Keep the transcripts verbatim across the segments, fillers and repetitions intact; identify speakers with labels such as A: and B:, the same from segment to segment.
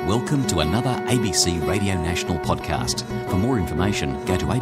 A: Welcome to another A B C Radio National podcast. For more information, go to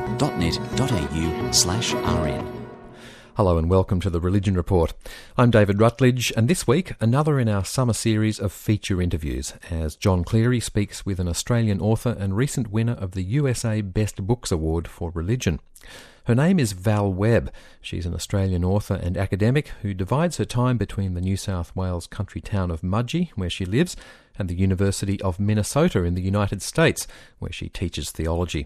A: abc.net.au slash rn.
B: Hello and welcome to the Religion Report. I'm David Rutledge, and this week another in our summer series of feature interviews as John Cleary speaks with an Australian author and recent winner of the U S A Best Books Award for Religion. Her name is Val Webb. She's an Australian author and academic who divides her time between the New South Wales country town of Mudgee, where she lives, and the University of Minnesota in the United States, where she teaches theology.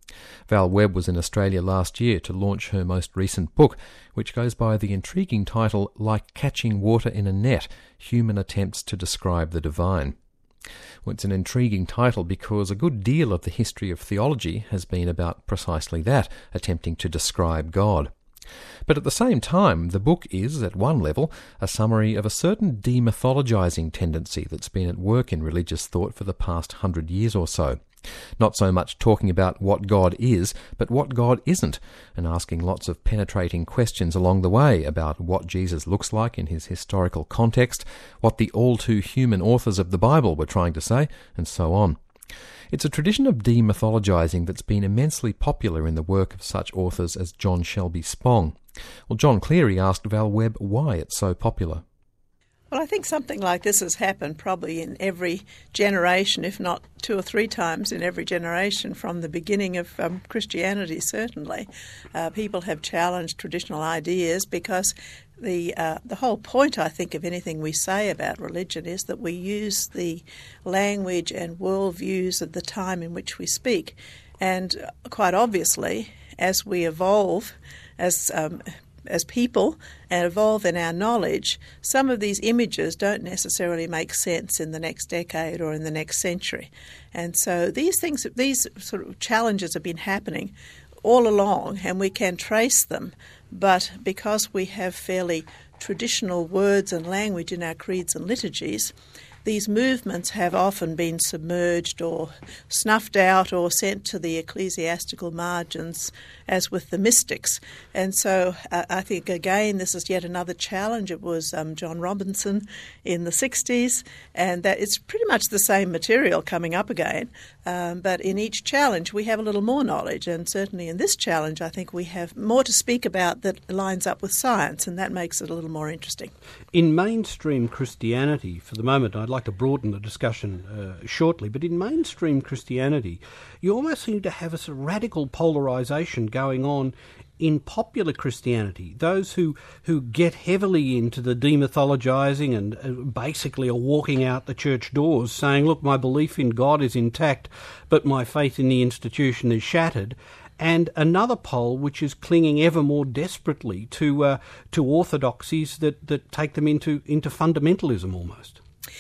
B: Val Webb was in Australia last year to launch her most recent book, which goes by the intriguing title Like Catching Water in a Net, Human Attempts to Describe the Divine. Well, it's an intriguing title because a good deal of the history of theology has been about precisely that, attempting to describe God. But at the same time, the book is, at one level, a summary of a certain demythologizing tendency that's been at work in religious thought for the past hundred years or so. Not so much talking about what God is, but what God isn't, and asking lots of penetrating questions along the way about what Jesus looks like in his historical context, what the all-too-human authors of the Bible were trying to say, and so on. It's a tradition of demythologizing that's been immensely popular in the work of such authors as John Shelby Spong. Well, John Cleary asked Val Webb why it's so popular.
C: Well, I think something like this has happened probably in every generation, if not two or three times in every generation from the beginning of um, Christianity, certainly. Uh, people have challenged traditional ideas because the uh, the whole point, I think, of anything we say about religion is that we use the language and worldviews of the time in which we speak. And quite obviously, as we evolve as um as people and evolve in our knowledge, some of these images don't necessarily make sense in the next decade or in the next century. And so these things, these sort of challenges have been happening all along, and we can trace them. But because we have fairly traditional words and language in our creeds and liturgies, these movements have often been submerged or snuffed out or sent to the ecclesiastical margins, as with the mystics. And so uh, I think, again, this is yet another challenge. It was um, John Robinson in the sixties, and that it's pretty much the same material coming up again. Um, but in each challenge, we have a little more knowledge. And certainly in this challenge, I think we have more to speak about that lines up with science, and that makes it a little more interesting.
D: In mainstream Christianity, for the moment, I'd like to broaden the discussion uh, shortly, but in mainstream Christianity, you almost seem to have a sort of radical polarisation going on in popular Christianity. Those who, who get heavily into the demythologizing and uh, basically are walking out the church doors saying, look, my belief in God is intact, but my faith in the institution is shattered. And another pole which is clinging ever more desperately to uh, to orthodoxies that, that take them into, into fundamentalism almost.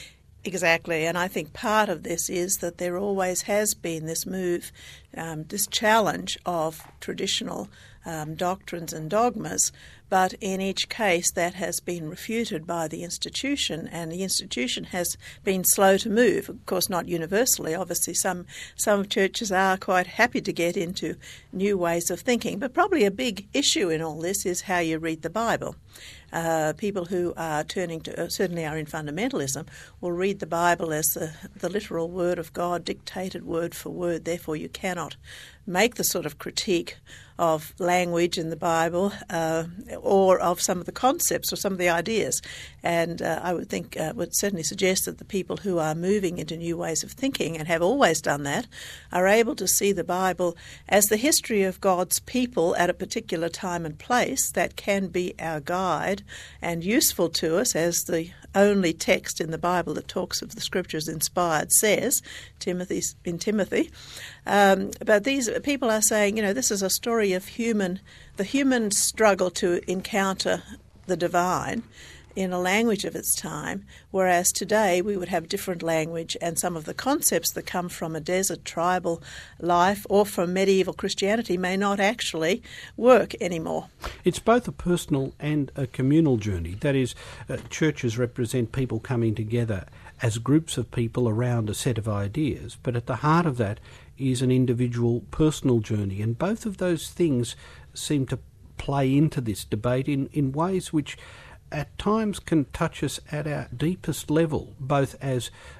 C: Exactly, and I think part of this is that there always has been this move, um, this challenge of traditional um, doctrines and dogmas, but in each case that has been refuted by the institution, and the institution has been slow to move. Of course, not universally. Obviously, some some churches are quite happy to get into new ways of thinking, but probably a big issue in all this is how you read the Bible. Uh, people who are turning to, uh, certainly are in fundamentalism, will read the Bible as the, the literal word of God, dictated word for word. Therefore, you cannot make the sort of critique of language in the Bible uh, or of some of the concepts or some of the ideas. And uh, I would think, uh, would certainly suggest that the people who are moving into new ways of thinking and have always done that are able to see the Bible as the history of God's people at a particular time and place that can be our guide and useful to us as the only text in the Bible that talks of the Scriptures inspired says, Timothy in Timothy. Um, but these people are saying, you know, this is a story of human, the human struggle to encounter the divine in a language of its time, whereas today we would have different language, and some of the concepts that come from a desert tribal life or from medieval Christianity may not actually work anymore.
D: It's both a personal and a communal journey. That is, uh, churches represent people coming together as groups of people around a set of ideas, but at the heart of that is an individual personal journey, and both of those things seem to play into this debate in, in ways which at times can touch us at our deepest level, both as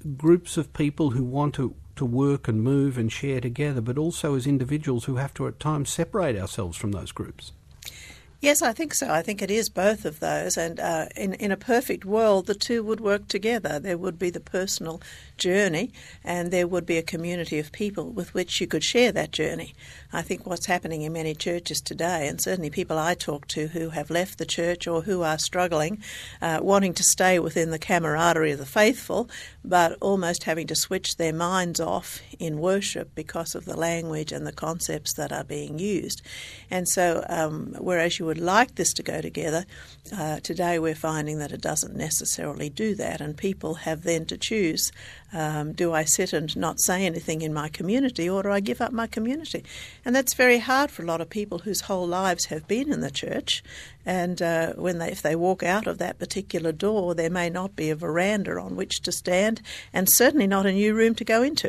D: groups of people who want to, to work and move and share together, but also as individuals who have to at times separate ourselves from those groups.
C: Yes, I think so. I think it is both of those. And uh, in, in a perfect world, the two would work together. There would be the personal journey and there would be a community of people with which you could share that journey. I think what's happening in many churches today, and certainly people I talk to who have left the church or who are struggling, uh, wanting to stay within the camaraderie of the faithful, but almost having to switch their minds off in worship because of the language and the concepts that are being used. And so um, whereas you would like this to go together, uh, today we're finding that it doesn't necessarily do that, and people have then to choose, um, do I sit and not say anything in my community, or do I give up my community? And that's very hard for a lot of people whose whole lives have been in the church, and uh, when they, if they walk out of that particular door, there may not be a veranda on which to stand, and certainly not a new room to go into.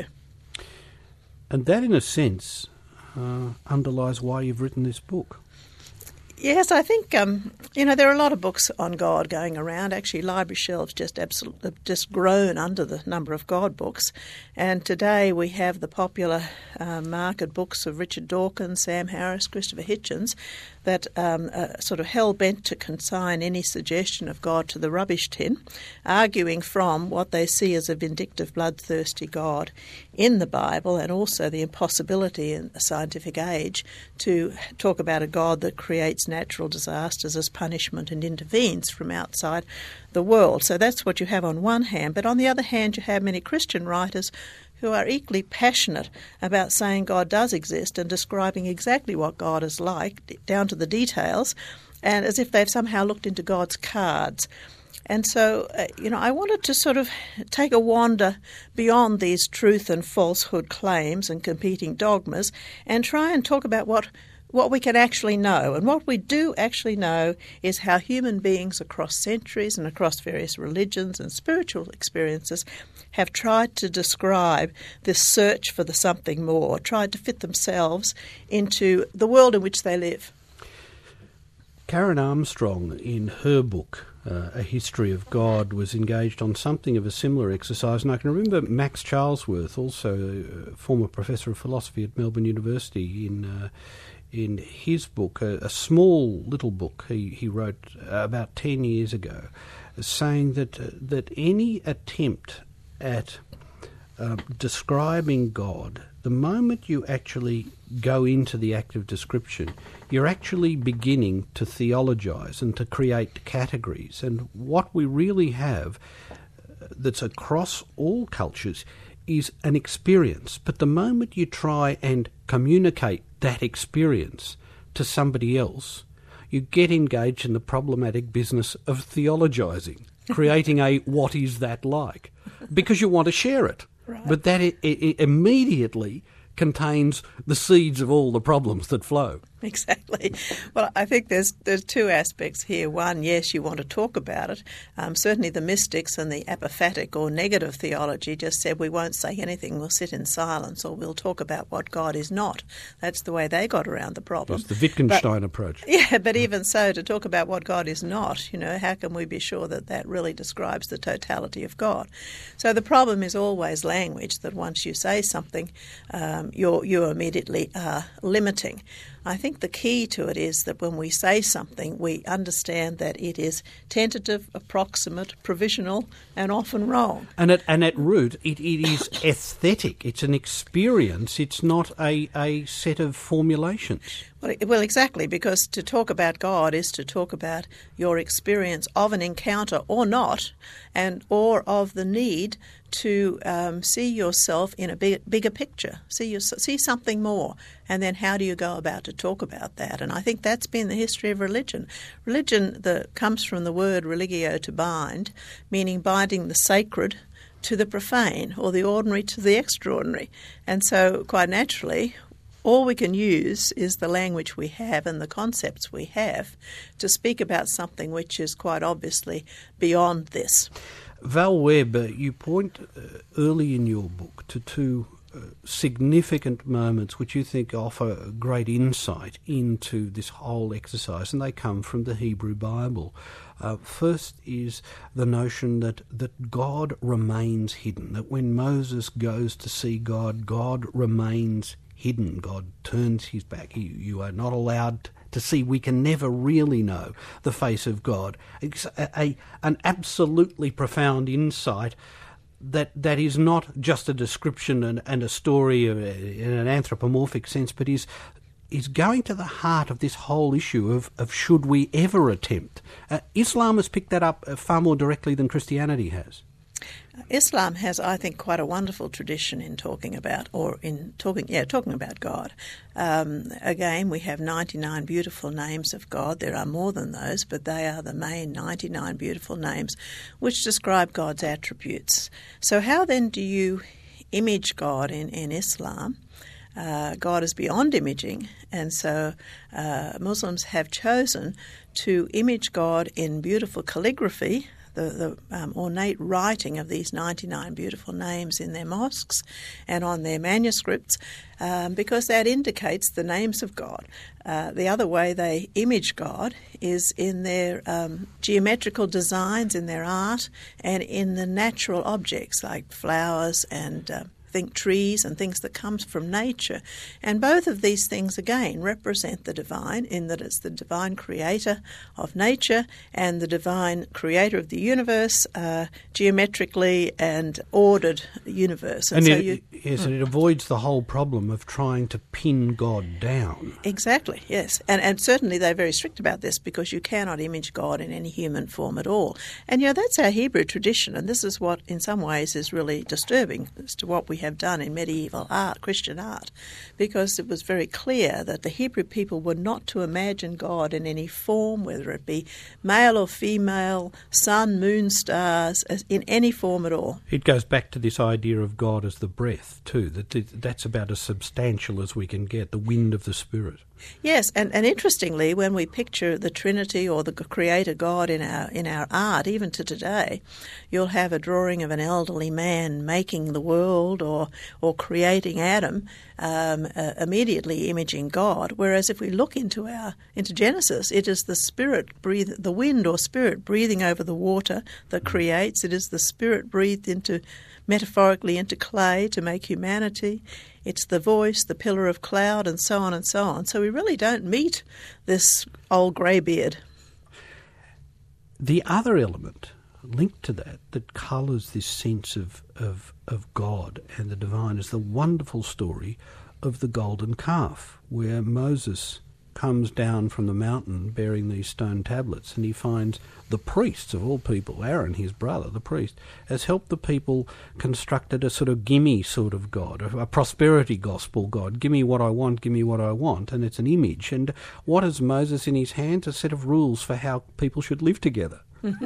D: And that, in a sense, uh, underlies why you've written this book.
C: Yes, I think, um, you know, there are a lot of books on God going around. Actually, library shelves just absolutely just grown under the number of God books. And today we have the popular uh, market books of Richard Dawkins, Sam Harris, Christopher Hitchens, that um, are sort of hell-bent to consign any suggestion of God to the rubbish tin, arguing from what they see as a vindictive, bloodthirsty God in the Bible, and also the impossibility in a scientific age to talk about a God that creates natural disasters as punishment and intervenes from outside the world. So that's what you have on one hand. But on the other hand, you have many Christian writers who are equally passionate about saying God does exist and describing exactly what God is like, down to the details, and as if they've somehow looked into God's cards. And so, uh, you know, I wanted to sort of take a wander beyond these truth and falsehood claims and competing dogmas and try and talk about what what we can actually know. And what we do actually know is how human beings across centuries and across various religions and spiritual experiences have tried to describe this search for the something more, tried to fit themselves into the world in which they live.
D: Karen Armstrong, in her book, uh, A History of God, was engaged on something of a similar exercise. And I can remember Max Charlesworth, also a former professor of philosophy at Melbourne University, in uh, in his book, a, a small little book he, he wrote about ten years ago, saying that, uh, that any attempt at uh, describing God, the moment you actually go into the act of description, you're actually beginning to theologize and to create categories. And what we really have uh, that's across all cultures is an experience. But the moment you try and communicate that experience to somebody else, you get engaged in the problematic business of theologizing, creating a what is that like, because you want to share it.
C: Right.
D: But that it, it immediately contains the seeds of all the problems that flow.
C: Exactly. Well, I think there's there's two aspects here. One, yes, you want to talk about it. Um, certainly the mystics and the apophatic or negative theology just said we won't say anything, we'll sit in silence, or we'll talk about what God is not. That's the way they got around the problem.
D: That's the Wittgenstein
C: but,
D: approach.
C: Yeah, but even so, to talk about what God is not, you know, how can we be sure that that really describes the totality of God? So the problem is always language, that once you say something, um, you're, you immediately are limiting. I think the key to it is that when we say something, we understand that it is tentative, approximate, provisional, and often wrong.
D: And at, and at root, it, it is aesthetic. It's an experience. It's not a, a set of formulations.
C: Well, well, exactly, because to talk about God is to talk about your experience of an encounter or not, and or of the need to um, see yourself in a big, bigger picture, see your, see something more, and then how do you go about to talk about that? And I think that's been the history of religion. Religion the, comes from the word religio, to bind, meaning binding the sacred to the profane, or the ordinary to the extraordinary. And so, quite naturally, all we can use is the language we have and the concepts we have to speak about something which is quite obviously beyond this.
D: Val Webb, you point uh, early in your book to two significant moments which you think offer great insight into this whole exercise, and they come from the Hebrew Bible. Uh, first is the notion that, that God remains hidden, that when Moses goes to see God, God remains hidden. God turns his back. You, you are not allowed to see. We can never really know the face of God. It's a, a, an absolutely profound insight that that is not just a description and, and a story in an anthropomorphic sense, but is is going to the heart of this whole issue of, of should we ever attempt. Uh, Islam has picked that up far more directly than Christianity has.
C: Islam has, I think, quite a wonderful tradition in talking about, or in talking, yeah, talking about God. Um, again, we have ninety-nine beautiful names of God. There are more than those, but they are the main ninety-nine beautiful names which describe God's attributes. So how then do you image God in, in Islam? Uh, God is beyond imaging, and so uh, Muslims have chosen to image God in beautiful calligraphy, the, the um, ornate writing of these ninety-nine beautiful names in their mosques and on their manuscripts, um, because that indicates the names of God. Uh, the other way they image God is in their um, geometrical designs, in their art, and in the natural objects like flowers and uh, think trees and things that comes from nature. And both of these things, again, represent the divine in that it's the divine creator of nature and the divine creator of the universe, uh, geometrically and ordered universe.
D: And, and so it, you, yes, hmm. and it avoids the whole problem of trying to pin God down.
C: Exactly, yes. And, and certainly they're very strict about this because you cannot image God in any human form at all. And, you know, that's our Hebrew tradition, and this is what, in some ways, is really disturbing as to what we have have done in medieval art, Christian art, because it was very clear that the Hebrew people were not to imagine God in any form, whether it be male or female, sun, moon, stars, in any form at all.
D: It goes back to this idea of God as the breath, too, that that's about as substantial as we can get, the wind of the Spirit.
C: Yes, and, and interestingly, when we picture the Trinity or the Creator God in our in our art, even to today, you'll have a drawing of an elderly man making the world or or creating Adam, um, uh, immediately imaging God. Whereas if we look into our into Genesis, it is the Spirit breathe, the wind or Spirit breathing over the water that creates. It is the Spirit breathed into, metaphorically, into clay to make humanity. It's the voice, the pillar of cloud, and so on and so on. So we really don't meet this old greybeard.
D: The other element linked to that that colours this sense of, of, of God and the divine is the wonderful story of the golden calf, where Moses comes down from the mountain bearing these stone tablets, and he finds the priests of all people, Aaron, his brother, the priest, has helped the people constructed a sort of gimme sort of God, a prosperity gospel God. Give me what I want, give me what I want, and it's an image. And what has Moses in his hands? A set of rules for how people should live together.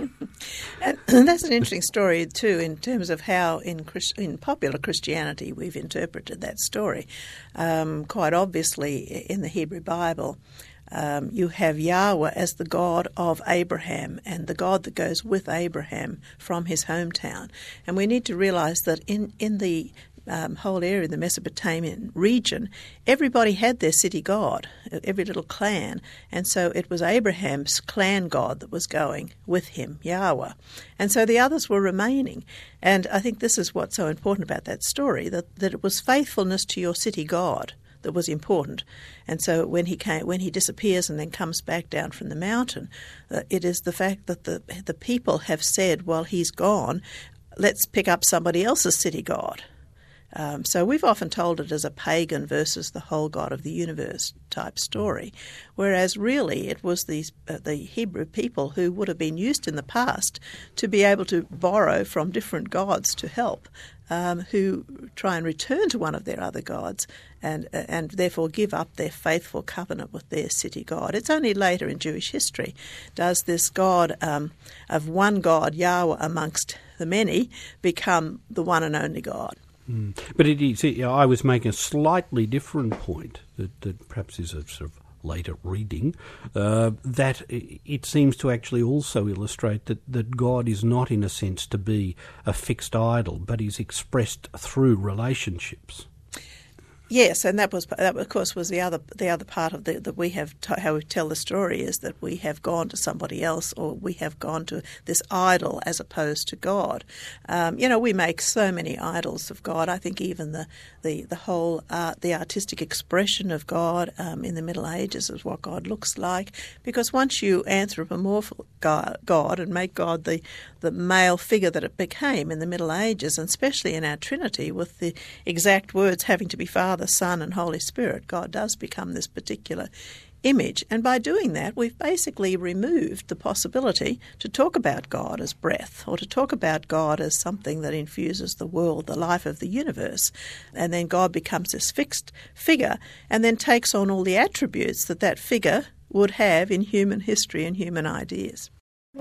C: And that's an interesting story too, in terms of how in Christ- in popular Christianity we've interpreted that story. Um, quite obviously, in the Hebrew Bible, um, you have Yahweh as the God of Abraham and the God that goes with Abraham from his hometown. And we need to realise that in in the Um, whole area, the Mesopotamian region, everybody had their city god, every little clan, and so it was Abraham's clan god that was going with him, Yahweh, and so the others were remaining. And I think this is what's so important about that story, that, that it was faithfulness to your city god that was important. And so when he came, when he disappears and then comes back down from the mountain, uh, it is the fact that the the people have said, well, he's gone, let's pick up somebody else's city god. Um, so we've often told it as a pagan versus the whole God of the universe type story, whereas really it was these uh, the Hebrew people who would have been used in the past to be able to borrow from different gods to help, um, who try and return to one of their other gods and uh, and therefore give up their faithful covenant with their city god. It's only later in Jewish history does this God um, of one God, Yahweh, amongst the many, become the one and only God.
D: Mm. But it is, you know, I was making a slightly different point that, that perhaps is a sort of later reading, uh, that it seems to actually also illustrate that, that God is not, in a sense, to be a fixed idol, but is expressed through relationships.
C: Yes, and that was that of course was the other the other part of the that we have t- how we tell the story is that we have gone to somebody else, or we have gone to this idol as opposed to God. Um, you know, we make so many idols of God. I think even the the the whole art, the artistic expression of God um, in the Middle Ages is what God looks like, because once you anthropomorph God, God and make God the the male figure that it became in the Middle Ages, and especially in our Trinity, with the exact words having to be Father, Son and Holy Spirit, God does become this particular image. And by doing that, we've basically removed the possibility to talk about God as breath, or to talk about God as something that infuses the world, the life of the universe. And then God becomes this fixed figure and then takes on all the attributes that that figure would have in human history and human ideas.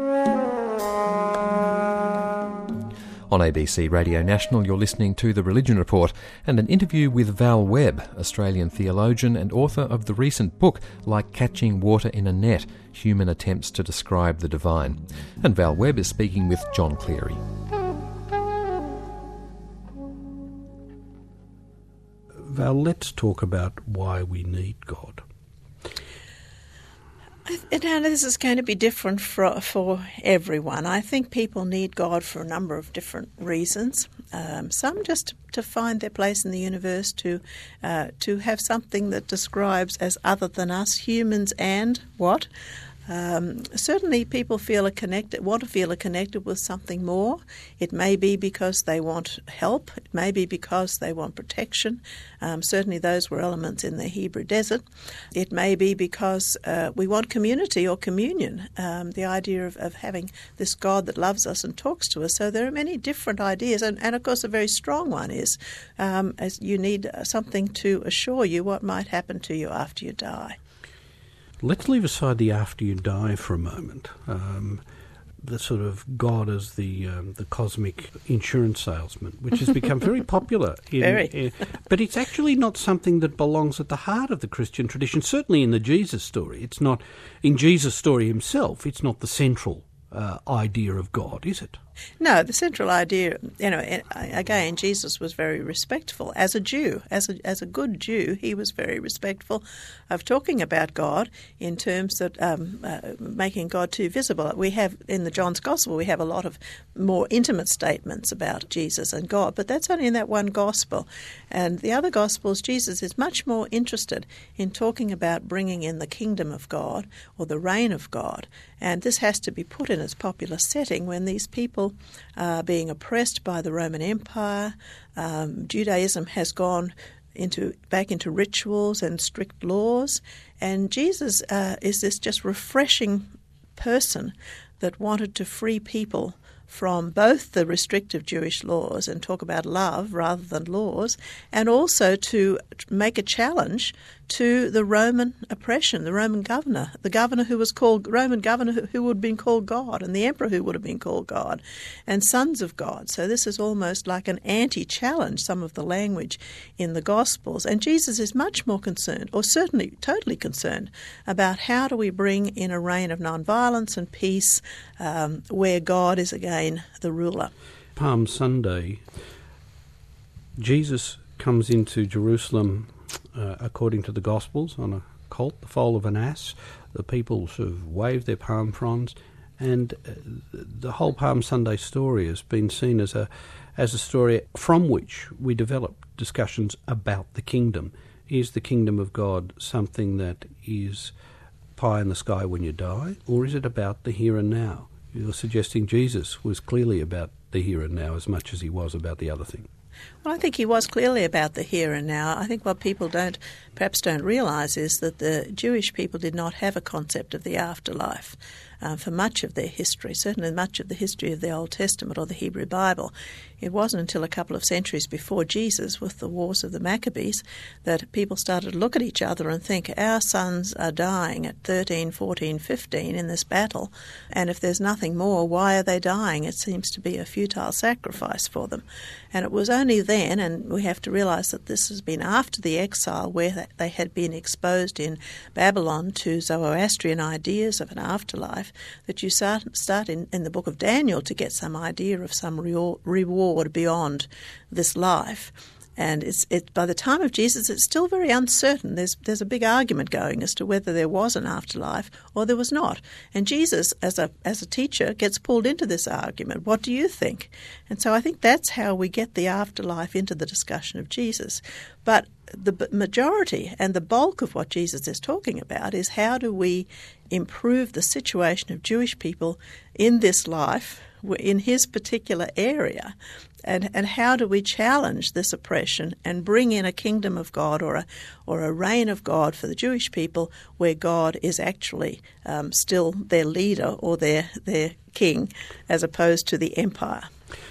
B: On A B C Radio National, you're listening to The Religion Report and an interview with Val Webb, Australian theologian and author of the recent book Like Catching Water in a Net, Human Attempts to Describe the Divine. And Val Webb is speaking with John Cleary.
D: Val, let's talk about why we need God.
C: Now, this is going to be different for, for everyone. I think people need God for a number of different reasons. Um, some just to find their place in the universe, to uh, to have something that describes as other than us, humans and what? Um, certainly people feel a connected, want to feel a connected with something more. It may be because they want help. It may be because they want protection. Um, certainly those were elements in the Hebrew desert. It may be because uh, we want community or communion, um, the idea of, of having this God that loves us and talks to us. So there are many different ideas. And, and of course, a very strong one is um, as you need something to assure you what might happen to you after you die.
D: Let's leave aside the after you die for a moment. Um, the sort of God as the um, the cosmic insurance salesman, which has become very popular. In,
C: very.
D: in, but it's actually not something that belongs at the heart of the Christian tradition, certainly in the Jesus story. It's not, in Jesus' story himself, it's not the central uh, idea of God, is it?
C: No, the central idea, you know, again, Jesus was very respectful as a Jew, as a as a good Jew. He was very respectful of talking about God in terms that um, uh, making God too visible. We have in the John's Gospel, we have a lot of more intimate statements about Jesus and God, but that's only in that one Gospel. And the other Gospels, Jesus is much more interested in talking about bringing in the kingdom of God or the reign of God. And this has to be put in its popular setting when these people Uh, being oppressed by the Roman Empire. Um, Judaism has gone into back into rituals and strict laws, and Jesus uh, is this just refreshing person that wanted to free people from both the restrictive Jewish laws and talk about love rather than laws, and also to make a challenge to the Roman oppression, the Roman governor, the governor who was called, Roman governor who, who would have been called God, and the emperor who would have been called God, and sons of God. So this is almost like an anti-challenge, some of the language in the Gospels. And Jesus is much more concerned, or certainly totally concerned, about how do we bring in a reign of nonviolence and peace um, where God is again the ruler.
D: Palm Sunday, Jesus comes into Jerusalem Uh, according to the Gospels, on a colt, the foal of an ass. The people sort of wave their palm fronds, and uh, the whole Palm Sunday story has been seen as a as a story from which we develop discussions about the kingdom. Is the kingdom of God something that is pie in the sky when you die, or is it about the here and now? You're suggesting Jesus was clearly about the here and now as much as he was about the other thing.
C: Well, I think he was clearly about the here and now. I think what people don't, perhaps don't realise is that the Jewish people did not have a concept of the afterlife uh, for much of their history, certainly much of the history of the Old Testament or the Hebrew Bible. It wasn't until a couple of centuries before Jesus, with the wars of the Maccabees, that people started to look at each other and think, our sons are dying at thirteen, fourteen, fifteen in this battle, and if there's nothing more, why are they dying? It seems to be a futile sacrifice for them. And it was only then, and we have to realise that this has been after the exile, where they had been exposed in Babylon to Zoroastrian ideas of an afterlife, that you start, start in, in the book of Daniel to get some idea of some re- reward beyond this life. And it's it by the time of Jesus, it's still very uncertain. There's there's a big argument going as to whether there was an afterlife or there was not. And Jesus, as a as a teacher, gets pulled into this argument. What do you think? And so I think that's how we get the afterlife into the discussion of Jesus. But the majority and the bulk of what Jesus is talking about is how do we improve the situation of Jewish people in this life, in his particular area, and and how do we challenge this oppression and bring in a kingdom of God or a or a reign of God for the Jewish people where God is actually um, still their leader or their their king as opposed to the empire.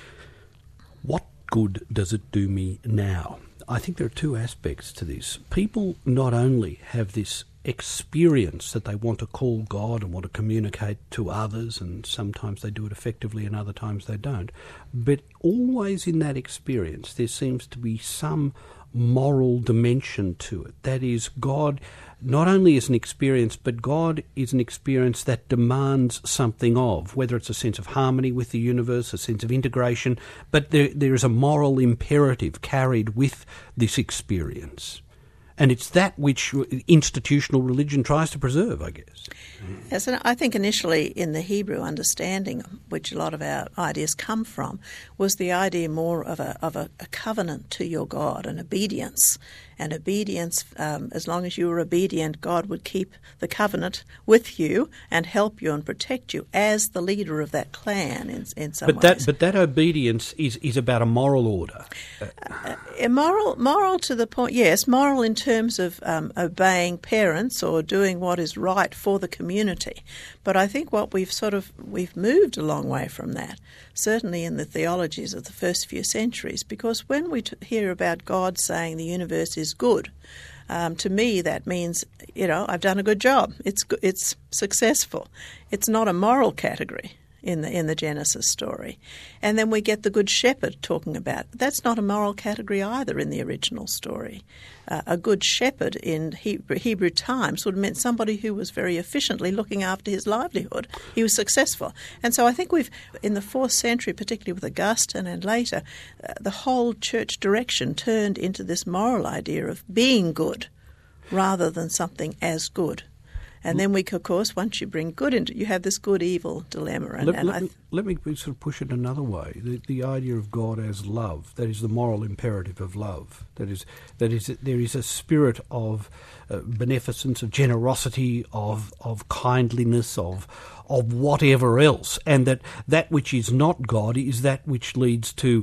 D: What good does it do me now? I think there are two aspects to this. People not only have this experience that they want to call God and want to communicate to others, and sometimes they do it effectively and other times they don't, but always in that experience there seems to be some moral dimension to it. That is, God not only is an experience, but God is an experience that demands something of, whether it's a sense of harmony with the universe, a sense of integration, but there there is a moral imperative carried with this experience. And it's that which institutional religion tries to preserve, I guess.
C: Yes, and I think initially in the Hebrew understanding, which a lot of our ideas come from, was the idea more of a of a, a covenant to your God, an obedience. And obedience, um, as long as you were obedient, God would keep the covenant with you and help you and protect you as the leader of that clan in, in some
D: but
C: ways.
D: That, but that obedience is, is about a moral order.
C: Uh, moral, moral to the point, yes, moral in terms of um, obeying parents or doing what is right for the community. But I think what we've sort of, we've moved a long way from that, certainly in the theologies of the first few centuries, because when we t- hear about God saying the universe is good, um, to me that means, you know, I've done a good job. It's go- it's successful. It's not a moral category in the in the Genesis story. And then we get the Good Shepherd talking about. That's not a moral category either in the original story. Uh, a good shepherd in Hebrew, Hebrew times would have meant somebody who was very efficiently looking after his livelihood. He was successful. And so I think we've, in the fourth century, particularly with Augustine and later, uh, the whole church direction turned into this moral idea of being good rather than something as good. And then we, of course, once you bring good into it, you have this good-evil dilemma. And,
D: let,
C: and
D: let,
C: I
D: me,
C: th-
D: let me sort of push it another way. The, the idea of God as love, that is the moral imperative of love. That is, that is, there is a spirit of uh, beneficence, of generosity, of of kindliness, of of whatever else, and that that which is not God is that which leads to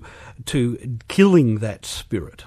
D: to killing that spirit.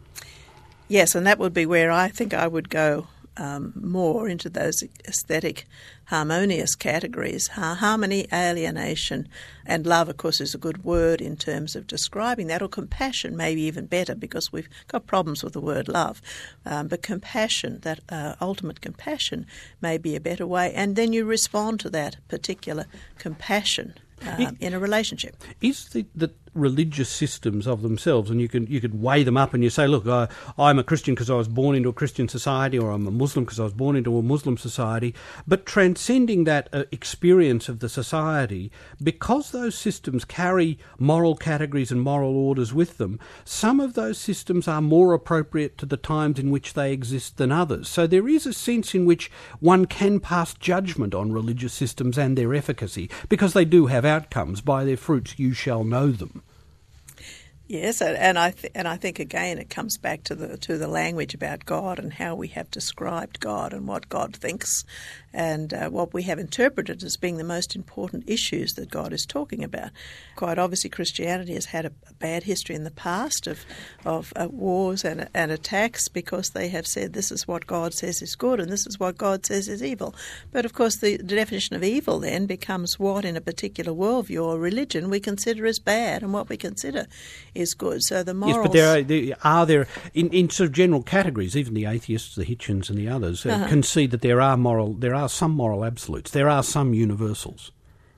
C: Yes, and that would be where I think I would go Um, more into those aesthetic, harmonious categories. Ha- harmony, alienation, and love, of course, is a good word in terms of describing that, or compassion, maybe even better, because we've got problems with the word love. Um, but compassion, that uh, ultimate compassion, may be a better way. And then you respond to that particular compassion um, in a relationship.
D: Is the, the religious systems of themselves, and you can you could weigh them up and you say, look, I, I'm a Christian because I was born into a Christian society, or I'm a Muslim because I was born into a Muslim society, but transcending that uh, experience of the society, because those systems carry moral categories and moral orders with them, some of those systems are more appropriate to the times in which they exist than others. So there is a sense in which one can pass judgment on religious systems and their efficacy, because they do have outcomes. By their fruits you shall know them.
C: Yes, and I th- and I think again it comes back to the to the language about God and how we have described God and what God thinks, and uh, what we have interpreted as being the most important issues that God is talking about. Quite obviously, Christianity has had a, a bad history in the past of of uh, wars and and attacks, because they have said this is what God says is good and this is what God says is evil. But of course, the, the definition of evil then becomes what in a particular worldview or religion we consider as bad and what we consider is good. So the morals...
D: Yes, but there are there, are there in, in sort of general categories, even the atheists, the Hitchens and the others, uh,
C: uh-huh.
D: concede that there are moral, there are some moral absolutes, there are some universals.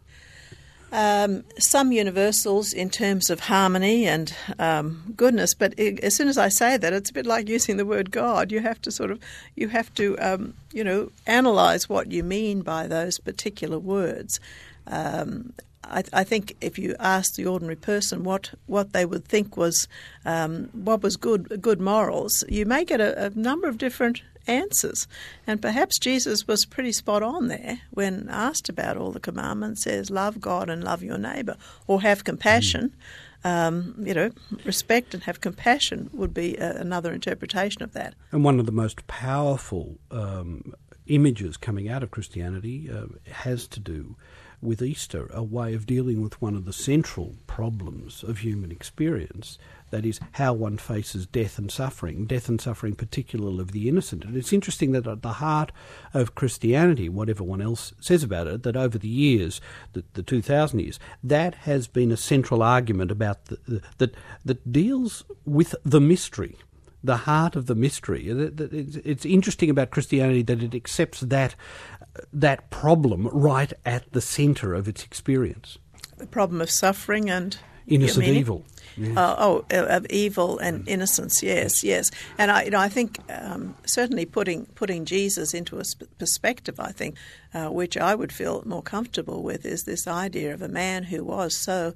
C: Um, some universals in terms of harmony and um, goodness, but it, as soon as I say that, it's a bit like using the word God. You have to sort of, you have to, um, you know, analyse what you mean by those particular words. Um, I, I think if you ask the ordinary person what, what they would think was um, what was good good morals, you may get a, a number of different answers. And perhaps Jesus was pretty spot on there when asked about all the commandments. Says, love God and love your neighbour, or have compassion. Mm. Um, you know, respect and have compassion would be a, another interpretation of that.
D: And one of the most powerful um, images coming out of Christianity uh, has to do with Easter, a way of dealing with one of the central problems of human experience, that is how one faces death and suffering, death and suffering particularly of the innocent. And it's interesting that at the heart of Christianity, whatever one else says about it, that over the years, the, the two thousand years, that has been a central argument about the, the, that that deals with the mystery, the heart of the mystery. It's interesting about Christianity that it accepts that that problem right at the centre of its experience.
C: The problem of suffering and
D: innocent evil. Yes.
C: Uh, oh, of evil and innocence. Yes, yes. And I, you know, I think um, certainly putting putting Jesus into a sp- perspective, I think, uh, which I would feel more comfortable with, is this idea of a man who was so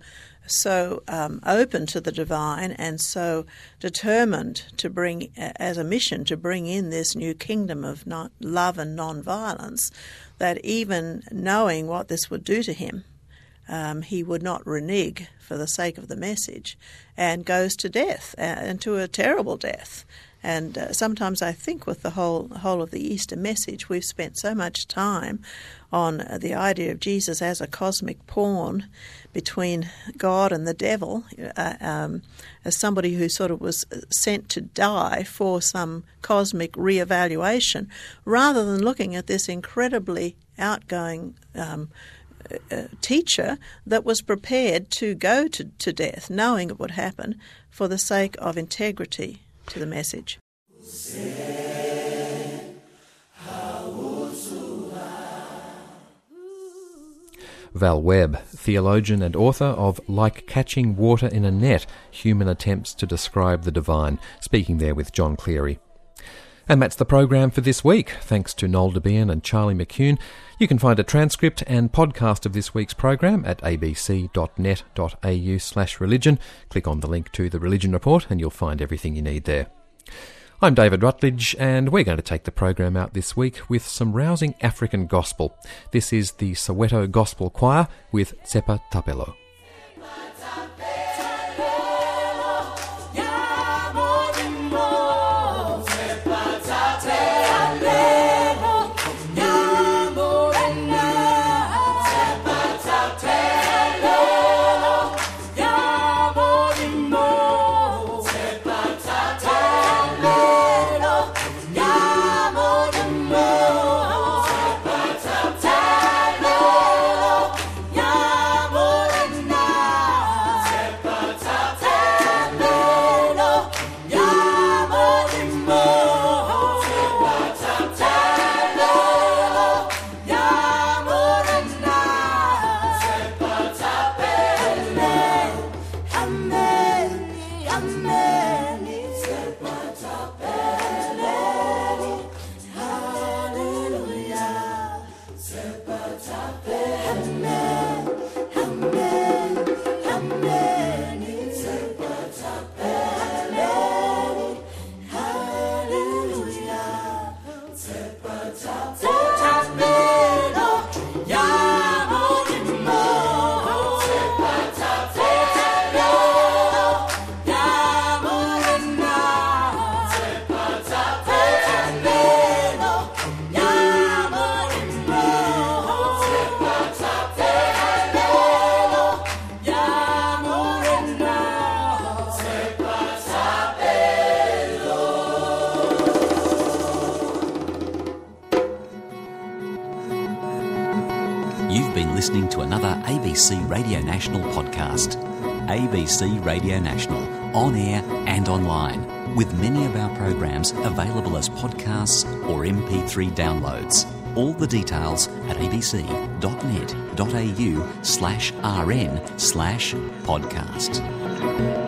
C: so um, open to the divine and so determined to bring, as a mission, to bring in this new kingdom of not love and non-violence, that even knowing what this would do to him, Um, he would not renege for the sake of the message, and goes to death, uh, and to a terrible death. And uh, sometimes I think with the whole whole of the Easter message, we've spent so much time on uh, the idea of Jesus as a cosmic pawn between God and the devil, uh, um, as somebody who sort of was sent to die for some cosmic reevaluation, rather than looking at this incredibly outgoing um Uh, teacher that was prepared to go to, to death, knowing it would happen, for the sake of integrity to the message.
B: Val Webb, theologian and author of Like Catching Water in a Net, Human Attempts to Describe the Divine, speaking there with John Cleary. And that's the program for this week. Thanks to Noel DeBean and Charlie McCune. You can find a transcript and podcast of this week's program at abc.net.au slash religion. Click on the link to the Religion Report and you'll find everything you need there. I'm David Rutledge, and we're going to take the program out this week with some rousing African gospel. This is the Soweto Gospel Choir with Tsepa Tapelo.
A: You've been listening to another A B C Radio National podcast. A B C Radio National, on air and online, with many of our programs available as podcasts or M P three downloads. All the details at abc.net.au slash rn slash podcast.